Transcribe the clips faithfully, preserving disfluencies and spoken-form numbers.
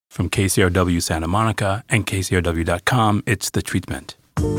From K C R W Santa Monica and K C R W dot com, it's The Treatment.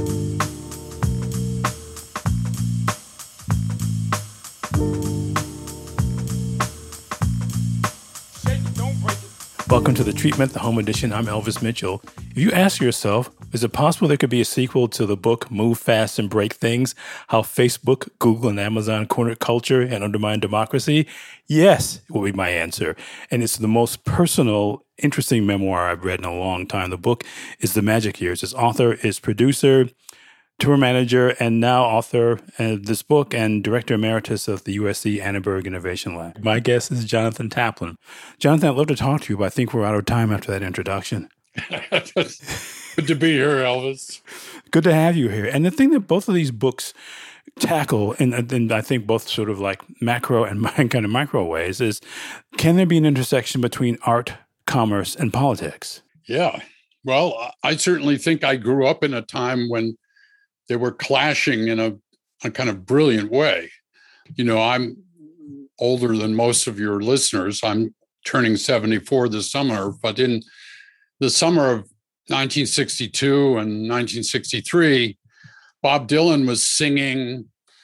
Welcome to The Treatment, the home edition. I'm Elvis Mitchell. If you ask yourself, is it possible there could be a sequel to the book Move Fast and Break Things? How Facebook, Google, and Amazon cornered culture and undermined democracy? Yes, will be my answer. And it's the most personal, interesting memoir I've read in a long time. The book is The Magic Years. Its author is producer, tour manager, and now author of this book and director emeritus of the U S C Annenberg Innovation Lab. My guest is Jonathan Taplin. Jonathan, I'd love to talk to you, but I think we're out of time after that introduction. Good to be here, Elvis. Good to have you here. And the thing that both of these books tackle, in, in I think both sort of like macro and kind of micro ways, is can there be an intersection between art, commerce, and politics? Yeah. Well, I certainly think I grew up in a time when they were clashing in a, a kind of brilliant way. You know, I'm older than most of your listeners. I'm turning seventy-four this summer, but in the summer of nineteen sixty-two and nineteen sixty-three, Bob Dylan was singing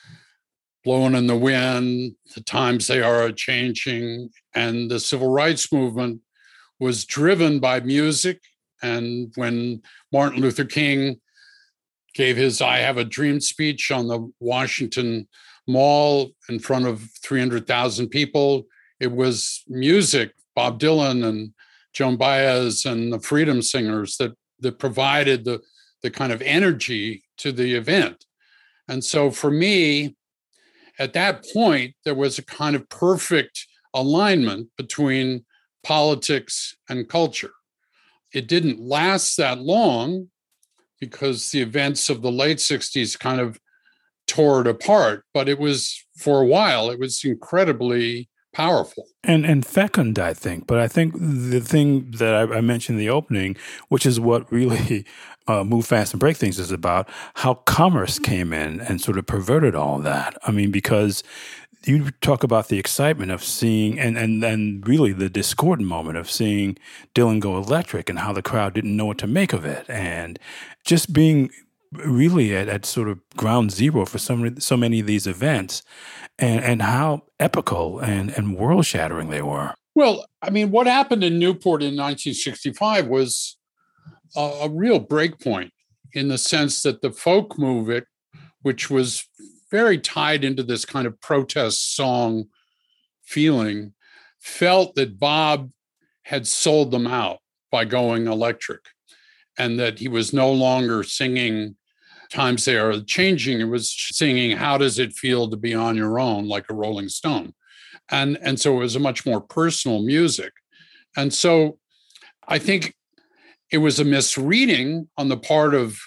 Blowing in the Wind, The Times They Are A-Changing, and the civil rights movement was driven by music. And when Martin Luther King gave his I Have a Dream speech on the Washington Mall in front of three hundred thousand people, it was music, Bob Dylan and Joan Baez and the Freedom Singers that, that provided the, the kind of energy to the event. And so for me, at that point, there was a kind of perfect alignment between politics and culture. It didn't last that long because the events of the late sixties kind of tore it apart. But it was, for a while, it was incredibly powerful. And and fecund, I think. But I think the thing that I, I mentioned in the opening, which is what really uh, Move Fast and Break Things is about, how commerce came in and sort of perverted all that. I mean, because you talk about the excitement of seeing, and, and, and really the discordant moment of seeing Dylan go electric and how the crowd didn't know what to make of it. And just being really at, at sort of ground zero for so, so many of these events, and, and how epical and, and world-shattering they were. Well, I mean, what happened in Newport in nineteen sixty-five was a, a real breakpoint in the sense that the folk movement, which was very tied into this kind of protest song feeling, felt that Bob had sold them out by going electric, and that he was no longer singing Times They Are Changing. It was singing How Does It Feel to Be on Your Own, like a Rolling Stone. And, and so it was a much more personal music. And so I think it was a misreading on the part of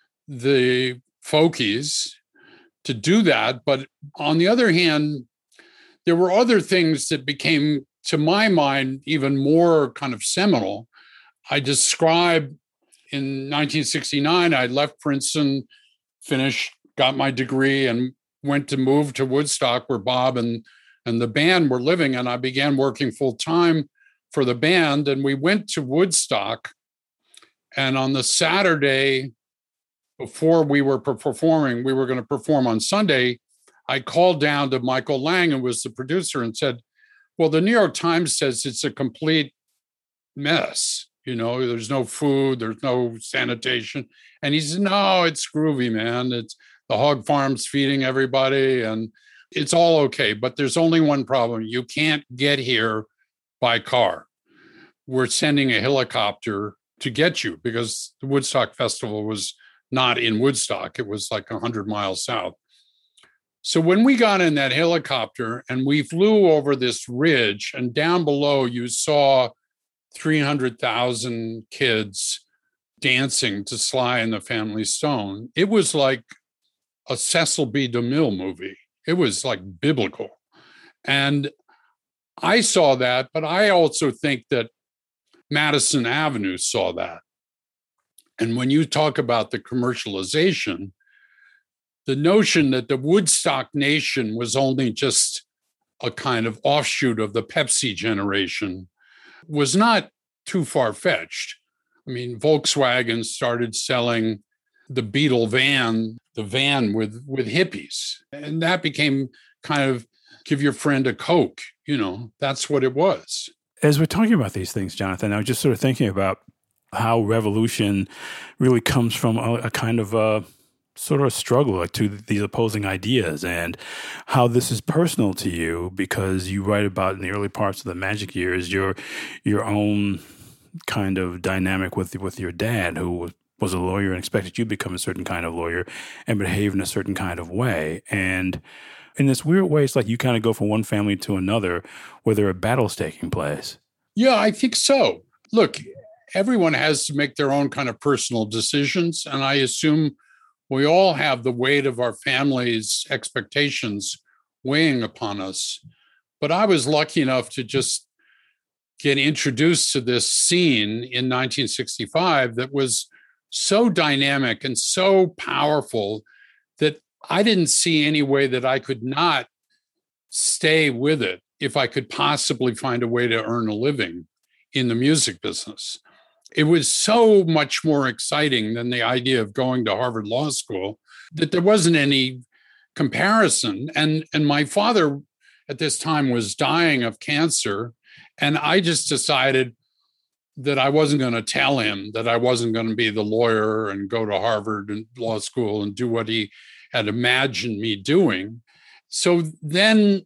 the folkies to do that. But on the other hand, there were other things that became, to my mind, even more kind of seminal. I describe in nineteen sixty-nine, I left Princeton, finished, got my degree, and went to move to Woodstock where Bob and, and the band were living. And I began working full time for the band. And we went to Woodstock. And on the Saturday before we were performing, we were going to perform on Sunday, I called down to Michael Lang, who was the producer, and said, well, the New York Times says it's a complete mess. You know, there's no food, there's no sanitation. And he said, no, it's groovy, man. It's the hog farm's feeding everybody and it's all okay. But there's only one problem. You can't get here by car. We're sending a helicopter to get you because the Woodstock Festival was not in Woodstock. It was like one hundred miles south. So when we got in that helicopter and we flew over this ridge, and down below you saw three hundred thousand kids dancing to Sly and the Family Stone. It was like a Cecil B. DeMille movie. It was like biblical. And I saw that, but I also think that Madison Avenue saw that. And when you talk about the commercialization, the notion that the Woodstock Nation was only just a kind of offshoot of the Pepsi generation was not too far-fetched. I mean, Volkswagen started selling the Beetle van, the van with, with hippies. And that became kind of give your friend a Coke, you know, that's what it was. As we're talking about these things, Jonathan, I was just sort of thinking about how revolution really comes from a, a kind of a sort of a struggle like, to these opposing ideas, and how this is personal to you because you write about in the early parts of the Magic years your your own kind of dynamic with with your dad, who was a lawyer and expected you to become a certain kind of lawyer and behave in a certain kind of way. And in this weird way, it's like you kind of go from one family to another where there are battles taking place. Yeah, I think so. Look, everyone has to make their own kind of personal decisions. And I assume we all have the weight of our family's expectations weighing upon us. But I was lucky enough to just get introduced to this scene in nineteen sixty-five that was so dynamic and so powerful that I didn't see any way that I could not stay with it if I could possibly find a way to earn a living in the music business. It was so much more exciting than the idea of going to Harvard Law School that there wasn't any comparison. And, and my father at this time was dying of cancer. And I just decided that I wasn't going to tell him that I wasn't going to be the lawyer and go to Harvard and law school and do what he had imagined me doing. So then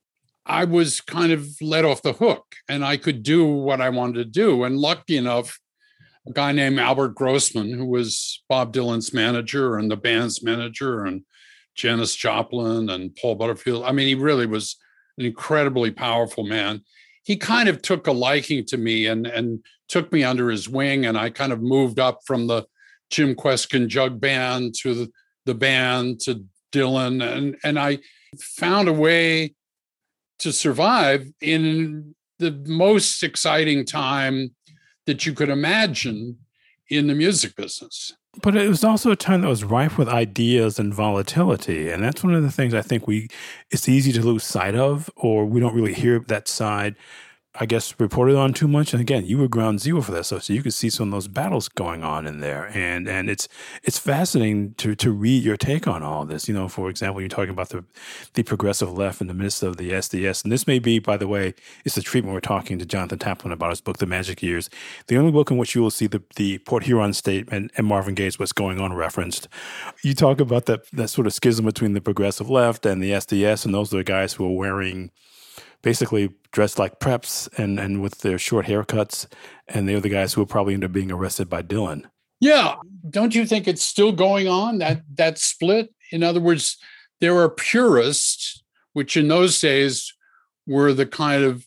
I was kind of let off the hook and I could do what I wanted to do. And lucky enough, a guy named Albert Grossman, who was Bob Dylan's manager and the band's manager, and Janis Joplin and Paul Butterfield. I mean, he really was an incredibly powerful man. He kind of took a liking to me and, and took me under his wing. And I kind of moved up from the Jim Kweskin Jug Band to the, the band to Dylan. And, and I found a way to survive in the most exciting time that you could imagine in the music business. But it was also a time that was rife with ideas and volatility. And that's one of the things I think we, it's easy to lose sight of, or we don't really hear that side, I guess, reported on too much. And again, you were ground zero for that stuff, so you could see some of those battles going on in there. And and it's it's fascinating to to read your take on all this. You know, for example, you're talking about the the progressive left in the midst of the S D S. And this may be, by the way, it's the treatment we're talking to Jonathan Taplin about his book, The Magic Years, the only book in which you will see the, the Port Huron statement and Marvin Gaye's What's Going On referenced. You talk about that, that sort of schism between the progressive left and the S D S, and those are the guys who are wearing basically dressed like preps and, and with their short haircuts. And they're the guys who will probably end up being arrested by Dylan. Yeah. Don't you think it's still going on, that that split? In other words, there are purists, which in those days were the kind of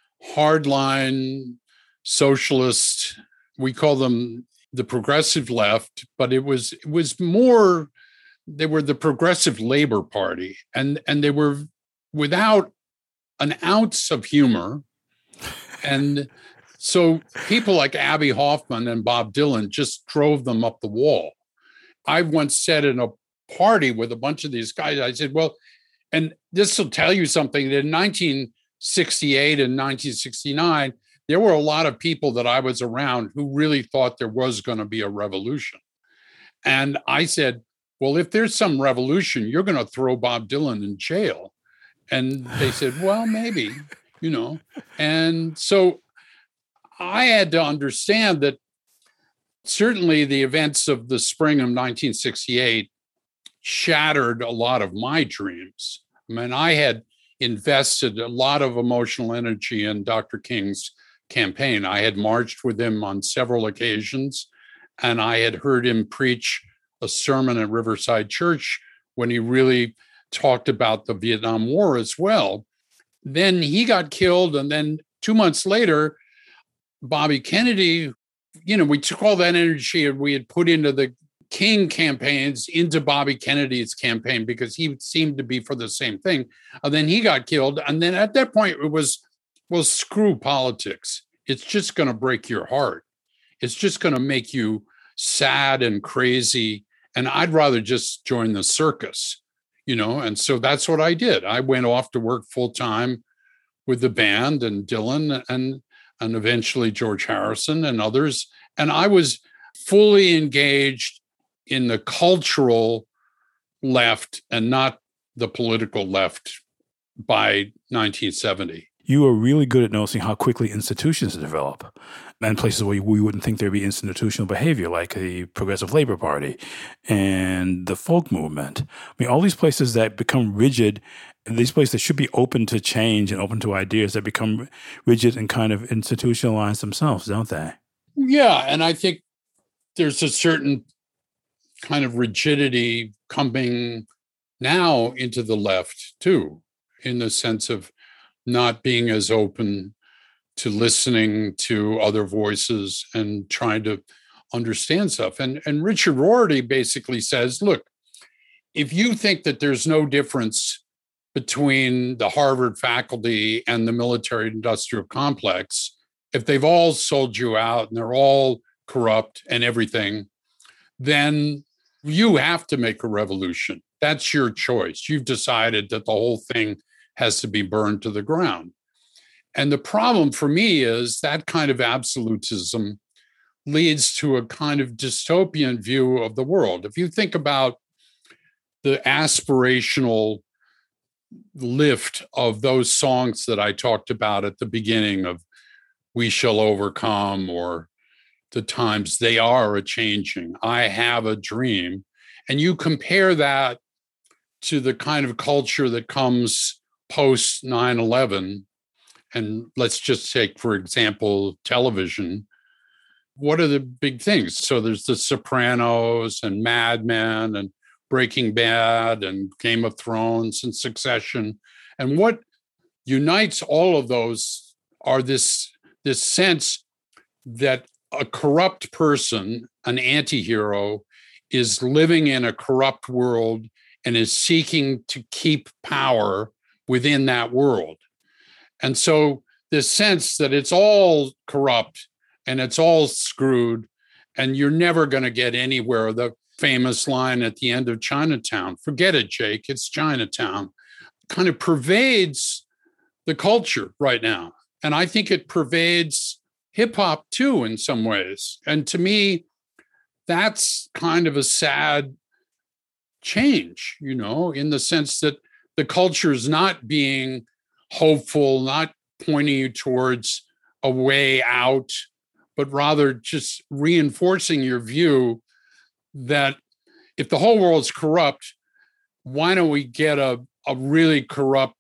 hardline socialist, we call them the progressive left, but it was it was more, they were the Progressive Labor Party. And, and they were without an ounce of humor. And so people like Abbie Hoffman and Bob Dylan just drove them up the wall. I once said in a party with a bunch of these guys, I said, well, and this will tell you something, that in nineteen sixty-eight and nineteen sixty-nine, there were a lot of people that I was around who really thought there was going to be a revolution. And I said, well, if there's some revolution, you're going to throw Bob Dylan in jail. And they said, well, maybe, you know. And so I had to understand that certainly the events of the spring of nineteen sixty-eight shattered a lot of my dreams. I mean, I had invested a lot of emotional energy in Doctor King's campaign. I had marched with him on several occasions, and I had heard him preach a sermon at Riverside Church when he really talked about the Vietnam War as well. Then he got killed. And then two months later, Bobby Kennedy, you know, we took all that energy and we had put into the King campaigns into Bobby Kennedy's campaign because he seemed to be for the same thing. And then he got killed. And then at that point, it was, well, screw politics. It's just going to break your heart. It's just going to make you sad and crazy. And I'd rather just join the circus. You know, and so that's what I did. I went off to work full time with the band and Dylan, and and eventually George Harrison and others. And I was fully engaged in the cultural left and not the political left by nineteen seventy. You are really good at noticing how quickly institutions develop, and places where we wouldn't think there'd be institutional behavior, like the Progressive Labor Party and the folk movement. I mean, all these places that become rigid, and these places that should be open to change and open to ideas, that become rigid and kind of institutionalize themselves, don't they? Yeah, and I think there's a certain kind of rigidity coming now into the left, too, in the sense of not being as open to listening to other voices and trying to understand stuff. And, and Richard Rorty basically says, look, if you think that there's no difference between the Harvard faculty and the military-industrial complex, if they've all sold you out and they're all corrupt and everything, then you have to make a revolution. That's your choice. You've decided that the whole thing has to be burned to the ground. And the problem for me is that kind of absolutism leads to a kind of dystopian view of the world. If you think about the aspirational lift of those songs that I talked about at the beginning of We Shall Overcome, or The Times They Are A-Changing, I Have a Dream, and you compare that to the kind of culture that comes post nine eleven, and let's just take, for example, television. What are the big things? So there's The Sopranos and Mad Men and Breaking Bad and Game of Thrones and Succession. And what unites all of those are this, this sense that a corrupt person, an anti-hero, is living in a corrupt world and is seeking to keep power within that world. And so this sense that it's all corrupt and it's all screwed and you're never going to get anywhere. The famous line at the end of Chinatown, forget it, Jake, it's Chinatown, kind of pervades the culture right now. And I think it pervades hip hop too, in some ways. And to me, that's kind of a sad change, you know, in the sense that the culture is not being hopeful, not pointing you towards a way out, but rather just reinforcing your view that if the whole world's corrupt, why don't we get a, a really corrupt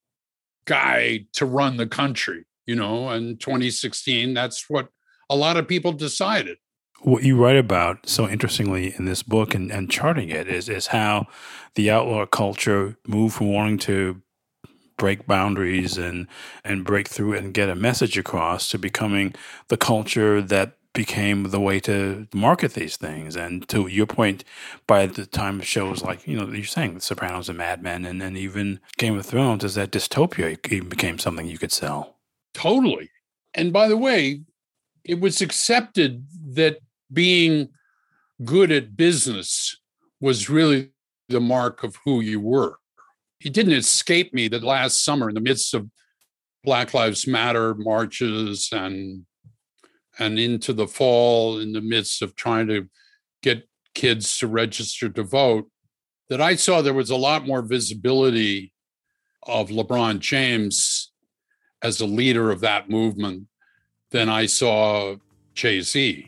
guy to run the country? You know, in twenty sixteen, that's what a lot of people decided. What you write about so interestingly in this book and, and charting it is, is how the outlaw culture moved from wanting to break boundaries and, and break through and get a message across to becoming the culture that became the way to market these things. And to your point, by the time shows like, you know, you're saying The Sopranos and Mad Men and then even Game of Thrones, is that dystopia even became something you could sell. Totally. And by the way, it was accepted that being good at business was really the mark of who you were. It didn't escape me that last summer, in the midst of Black Lives Matter marches and and into the fall, in the midst of trying to get kids to register to vote, that I saw there was a lot more visibility of LeBron James as a leader of that movement than I saw Jay-Z.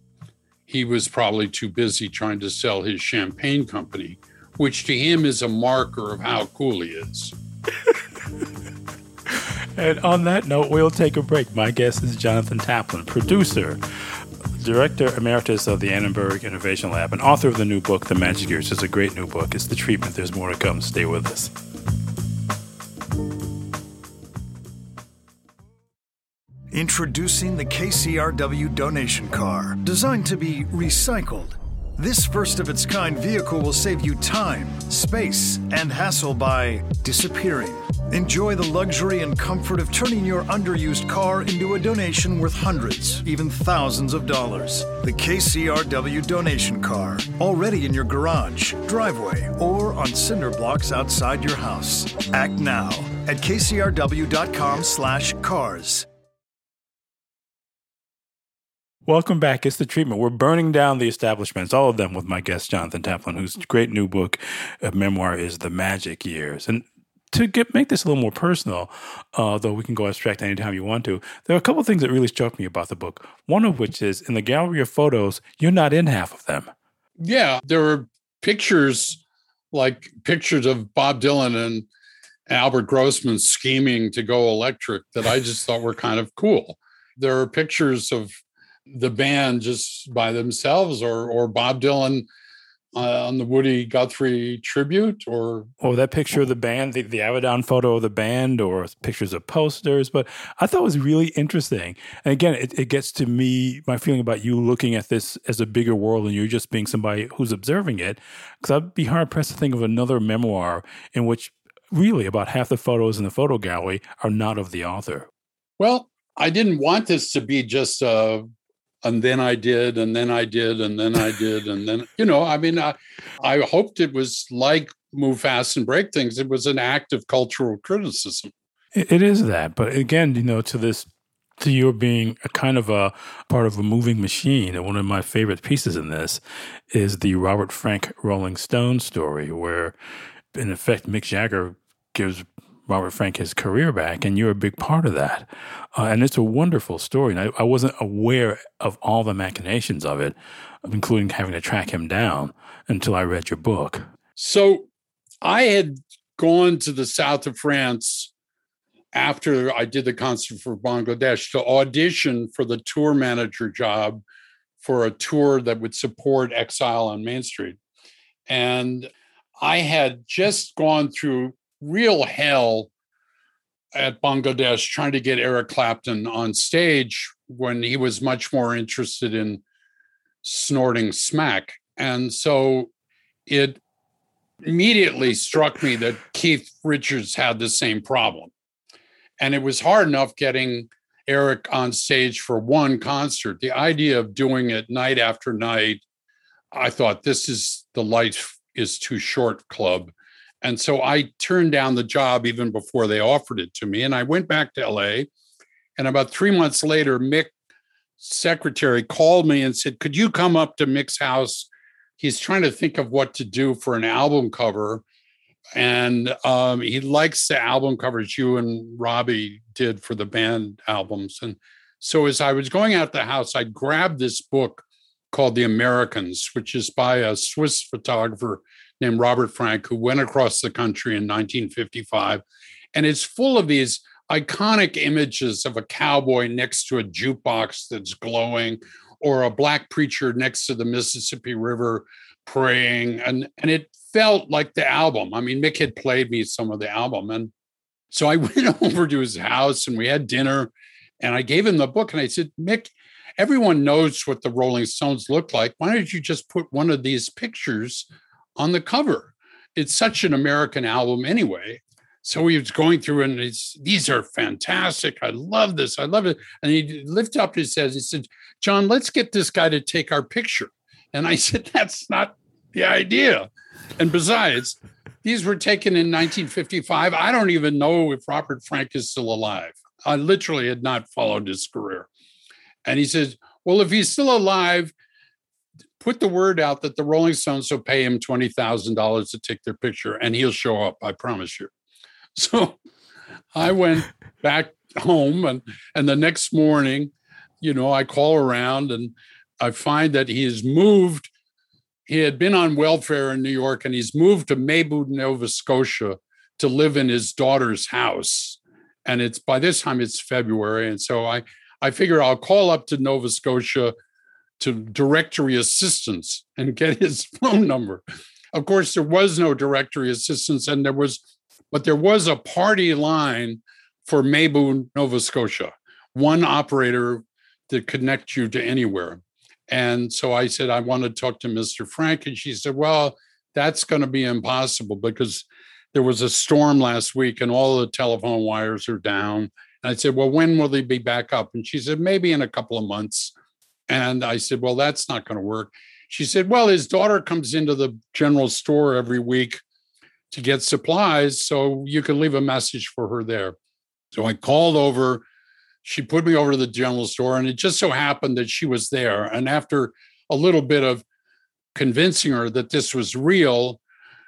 He was probably too busy trying to sell his champagne company, which to him is a marker of how cool he is. And on that note, we'll take a break. My guest is Jonathan Taplin, producer, director emeritus of the Annenberg Innovation Lab, and author of the new book, The Magic Years. It's a great new book. It's The Treatment. There's more to come. Stay with us. Introducing the K C R W donation car, designed to be recycled. This first-of-its-kind vehicle will save you time, space, and hassle by disappearing. Enjoy the luxury and comfort of turning your underused car into a donation worth hundreds, even thousands of dollars. The K C R W donation car, already in your garage, driveway, or on cinder blocks outside your house. Act now at kcrw.com slash cars. Welcome back. It's The Treatment. We're burning down the establishments, all of them, with my guest, Jonathan Taplin, whose great new book, uh, memoir, is The Magic Years. And to get make this a little more personal, uh, though we can go abstract anytime you want to, there are a couple of things that really struck me about the book. One of which is, in the gallery of photos, you're not in half of them. Yeah, there were pictures, like pictures of Bob Dylan and Albert Grossman scheming to go electric that I just thought were kind of cool. There are pictures of the band just by themselves, or or Bob Dylan uh, on the Woody Guthrie tribute, or or that picture of the band, the, the Avedon photo of the band, or pictures of posters. But I thought it was really interesting. And again, it, it gets to me, my feeling about you looking at this as a bigger world and you're just being somebody who's observing it. Because I'd be hard pressed to think of another memoir in which really about half the photos in the photo gallery are not of the author. Well, I didn't want this to be just a and then I did, and then I did, and then I did, and then, you know, I mean, I, I hoped it was like Move Fast and Break Things. It was an act of cultural criticism. It, it is that. But again, you know, to this, to your being a kind of a part of a moving machine, and one of my favorite pieces in this is the Robert Frank Rolling Stone story, where, in effect, Mick Jagger gives Robert Frank his career back, and you're a big part of that. Uh, and it's a wonderful story. And I, I wasn't aware of all the machinations of it, including having to track him down, until I read your book. So I had gone to the south of France after I did the concert for Bangladesh to audition for the tour manager job for a tour that would support Exile on Main Street. And I had just gone through real hell at Bangladesh trying to get Eric Clapton on stage when he was much more interested in snorting smack. And so it immediately struck me that Keith Richards had the same problem. And it was hard enough getting Eric on stage for one concert. The idea of doing it night after night, I thought, this is the Life is Too Short club. And so I turned down the job even before they offered it to me. And I went back to L A. And about three months later, Mick's secretary called me and said, could you come up to Mick's house? He's trying to think of what to do for an album cover. And um, he likes the album covers you and Robbie did for the band albums. And so as I was going out the house, I grabbed this book called The Americans, which is by a Swiss photographer named Robert Frank, who went across the country in nineteen fifty-five. And it's full of these iconic images of a cowboy next to a jukebox that's glowing, or a black preacher next to the Mississippi River praying. And, and it felt like the album. I mean, Mick had played me some of the album. And so I went over to his house and we had dinner and I gave him the book and I said, Mick, everyone knows what the Rolling Stones look like. Why don't you just put one of these pictures on the cover? It's such an American album anyway. So he was going through and he's, these are fantastic. I love this. I love it. And he lifted up his head. He said, John, let's get this guy to take our picture. And I said, that's not the idea. And besides, these were taken in nineteen fifty-five. I don't even know if Robert Frank is still alive. I literally had not followed his career. And he says, well, if he's still alive, put the word out that the Rolling Stones will pay him twenty thousand dollars to take their picture and he'll show up, I promise you. So I went back home and, and the next morning, you know, I call around and I find that he has moved. He had been on welfare in New York and he's moved to Maywood, Nova Scotia to live in his daughter's house. And it's by this time it's February. And so I, I figure I'll call up to Nova Scotia to directory assistance and get his phone number. Of course, there was no directory assistance and there was, but there was a party line for Maywood, Nova Scotia, one operator to connect you to anywhere. And so I said, I want to talk to Mister Frank. And she said, well, that's going to be impossible because there was a storm last week and all the telephone wires are down. And I said, well, when will they be back up? And she said, maybe in a couple of months. And I said, well, that's not going to work. She said, well, his daughter comes into the general store every week to get supplies, so you can leave a message for her there. So I called over she put me over to the general store, and it just so happened that she was there. And after a little bit of convincing her that this was real,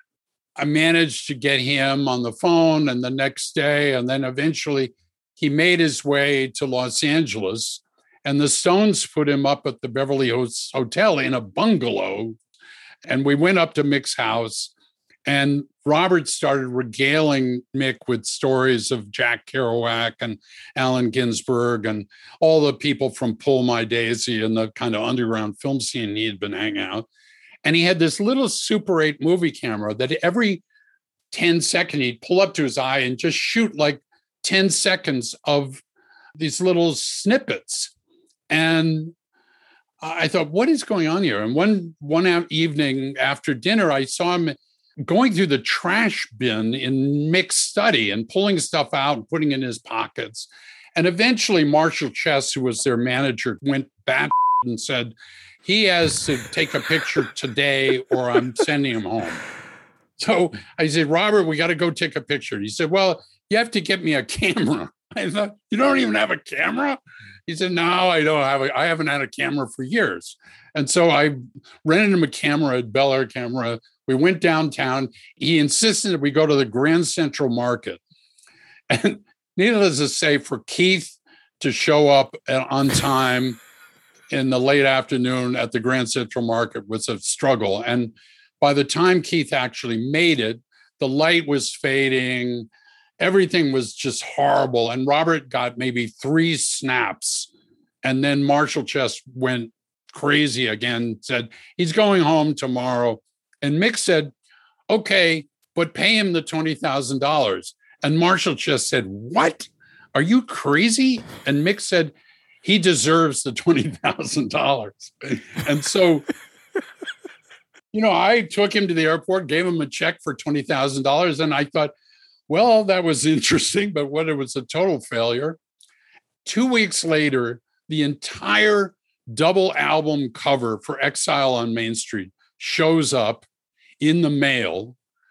I managed to get him on the phone, and the next day, and then eventually he made his way to Los Angeles, and the Stones put him up at the Beverly Hills Hotel in a bungalow. And we went up to Mick's house, and Robert started regaling Mick with stories of Jack Kerouac and Allen Ginsberg and all the people from Pull My Daisy and the kind of underground film scene he had been hanging out. And he had this little Super eight movie camera that every ten seconds he'd pull up to his eye and just shoot like ten seconds of these little snippets. And I thought, what is going on here? And one one evening after dinner, I saw him going through the trash bin in Mick's study and pulling stuff out and putting it in his pockets. And eventually Marshall Chess, who was their manager, went bat and said, he has to take a picture today or I'm sending him home. So I said, Robert, we got to go take a picture. He said, well, you have to get me a camera. I thought, you don't even have a camera? He said, no, I don't have a, I haven't had a camera for years. And so I rented him a camera at Bel Air Camera. We went downtown. He insisted that we go to the Grand Central Market. And needless to say, for Keith to show up on time in the late afternoon at the Grand Central Market was a struggle. And by the time Keith actually made it, the light was fading. Everything was just horrible. And Robert got maybe three snaps. And then Marshall Chess went crazy again, said, he's going home tomorrow. And Mick said, okay, but pay him the twenty thousand dollars. And Marshall Chess said, what? Are you crazy? And Mick said, he deserves the twenty thousand dollars. And so, you know, I took him to the airport, gave him a check for twenty thousand dollars. And I thought, well, that was interesting, but what, it was a total failure. Two weeks later, the entire double album cover for Exile on Main Street shows up in the mail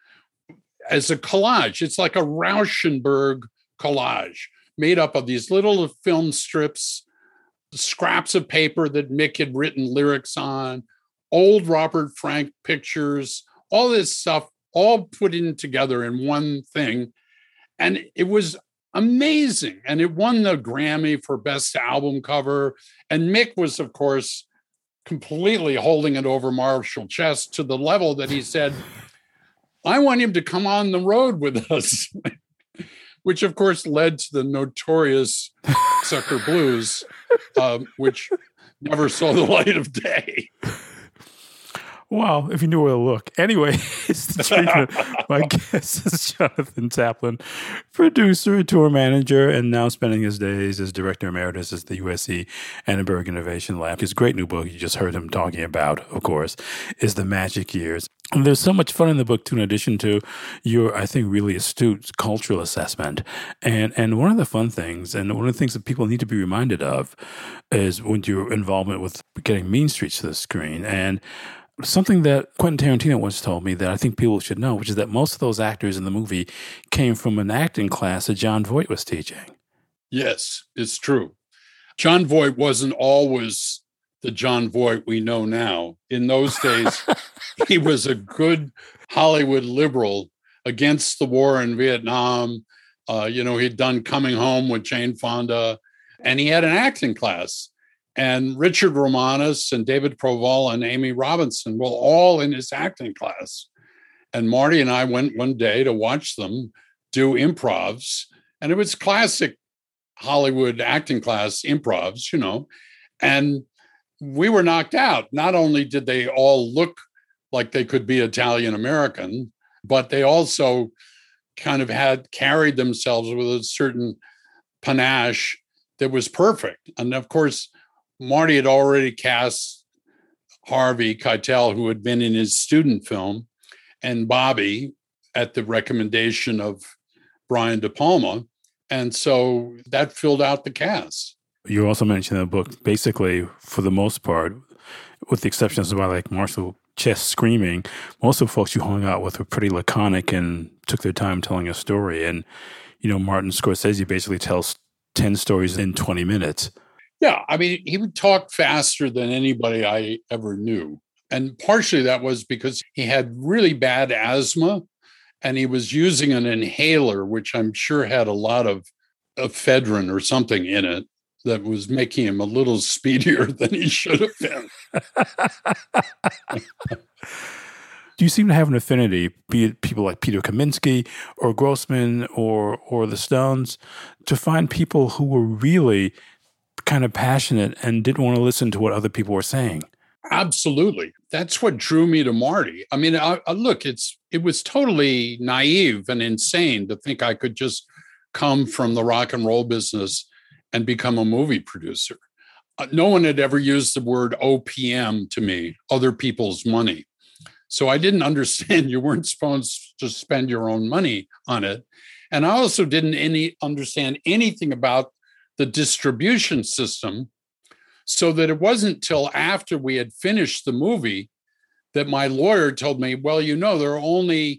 as a collage. It's like a Rauschenberg collage made up of these little film strips, scraps of paper that Mick had written lyrics on, old Robert Frank pictures, all this stuff, all put in together in one thing. And it was amazing. And it won the Grammy for Best Album Cover. And Mick was, of course, completely holding it over Marshall Chess to the level that he said, I want him to come on the road with us, which, of course, led to the notorious Sucker Blues, uh, which never saw the light of day. Wow, if you knew where to look. Anyway, it's the treatment. My guest is Jonathan Taplin, producer, tour manager, and now spending his days as director emeritus at the U S C Annenberg Innovation Lab. His great new book, you just heard him talking about, of course, is The Magic Years. And there's so much fun in the book, too, in addition to your, I think, really astute cultural assessment. And and one of the fun things, and one of the things that people need to be reminded of, is when your involvement with getting Mean Streets to the screen. And something that Quentin Tarantino once told me that I think people should know, which is that most of those actors in the movie came from an acting class that John Voight was teaching. Yes, it's true. John Voight wasn't always the John Voight we know now. In those days, he was a good Hollywood liberal against the war in Vietnam. Uh, you know, he'd done Coming Home with Jane Fonda, and he had an acting class. And Richard Romanus and David Proval and Amy Robinson were all in his acting class. And Marty and I went one day to watch them do improvs. And it was classic Hollywood acting class improvs, you know. And we were knocked out. Not only did they all look like they could be Italian American, but they also kind of had carried themselves with a certain panache that was perfect. And of course, Marty had already cast Harvey Keitel, who had been in his student film, and Bobby at the recommendation of Brian De Palma. And so that filled out the cast. You also mentioned in the book, basically, for the most part, with the exception of somebody like Marshall Chess screaming, most of the folks you hung out with were pretty laconic and took their time telling a story. And, you know, Martin Scorsese basically tells ten stories in twenty minutes. Yeah, I mean, he would talk faster than anybody I ever knew. And partially that was because he had really bad asthma and he was using an inhaler, which I'm sure had a lot of ephedrine or something in it that was making him a little speedier than he should have been. Do you seem to have an affinity, be it people like Peter Kaminsky or Grossman or or the Stones, to find people who were really kind of passionate and didn't want to listen to what other people were saying? Absolutely. That's what drew me to Marty. I mean, I, I, look, it's it was totally naive and insane to think I could just come from the rock and roll business and become a movie producer. Uh, no one had ever used the word O P M to me, other people's money. So I didn't understand you weren't supposed to spend your own money on it. And I also didn't any understand anything about the distribution system, so that it wasn't till after we had finished the movie that my lawyer told me, well, you know, there are only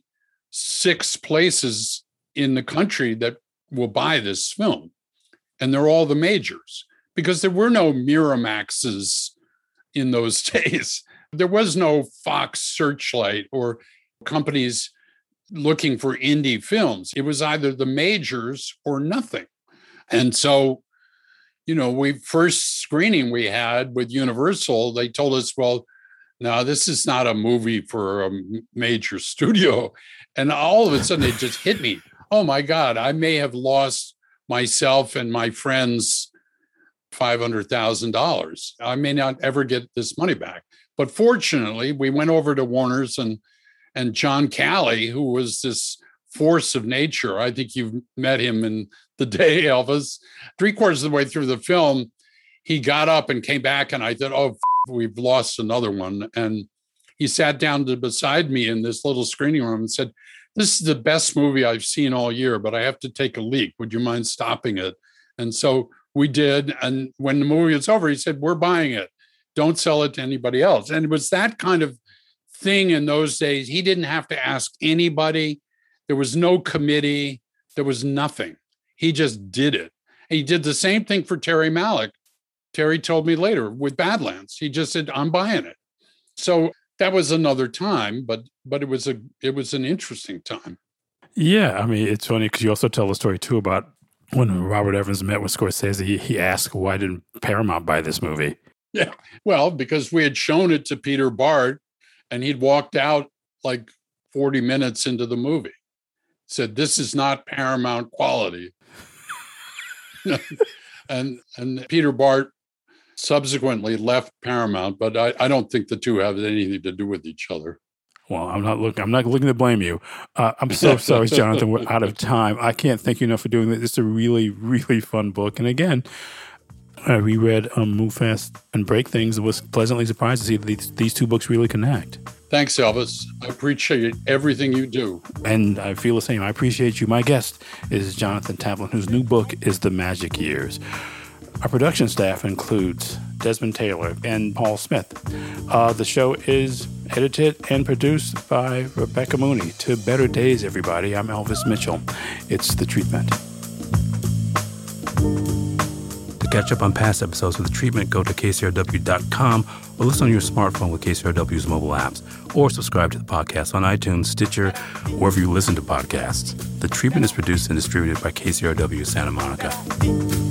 six places in the country that will buy this film. And they're all the majors, because there were no Miramaxes in those days. There was no Fox Searchlight or companies looking for indie films. It was either the majors or nothing. And so, you know, we first screening we had with Universal, they told us, well, no, this is not a movie for a major studio. And all of a sudden it just hit me. Oh my God, I may have lost myself and my friends five hundred thousand dollars. I may not ever get this money back. But fortunately, we went over to Warner's and and John Calley, who was this force of nature. I think you've met him in the day, Elvis. Three quarters of the way through the film, he got up and came back, and I thought, oh, f- we've lost another one. And he sat down to beside me in this little screening room and said, this is the best movie I've seen all year, but I have to take a leak. Would you mind stopping it? And so we did. And when the movie was over, he said, we're buying it. Don't sell it to anybody else. And it was that kind of thing in those days. He didn't have to ask anybody. There was no committee. There was nothing. He just did it. And he did the same thing for Terry Malick. Terry told me later with Badlands. He just said, I'm buying it. So that was another time, but but it was a it was an interesting time. Yeah, I mean, it's funny because you also tell the story too about when Robert Evans met with Scorsese, he, he asked, why didn't Paramount buy this movie? Yeah, well, because we had shown it to Peter Bart and he'd walked out like forty minutes into the movie. Said, this is not Paramount quality. and and Peter Bart subsequently left Paramount, but I, I don't think the two have anything to do with each other. Well, I'm not looking. I'm not looking to blame you. Uh, I'm so sorry, Jonathan. We're out of time. I can't thank you enough for doing this. It's a really, really fun book. And again, I reread um, Move Fast and Break Things and was pleasantly surprised to see that these, these two books really connect. Thanks, Elvis. I appreciate everything you do. And I feel the same. I appreciate you. My guest is Jonathan Taplin, whose new book is The Magic Years. Our production staff includes Desmond Taylor and Paul Smith. Uh, the show is edited and produced by Rebecca Mooney. To better days, everybody. I'm Elvis Mitchell. It's The Treatment. To catch up on past episodes of The Treatment, go to K C R W dot com or listen on your smartphone with K C R W's mobile apps, or subscribe to the podcast on iTunes, Stitcher, wherever you listen to podcasts. The Treatment is produced and distributed by K C R W Santa Monica.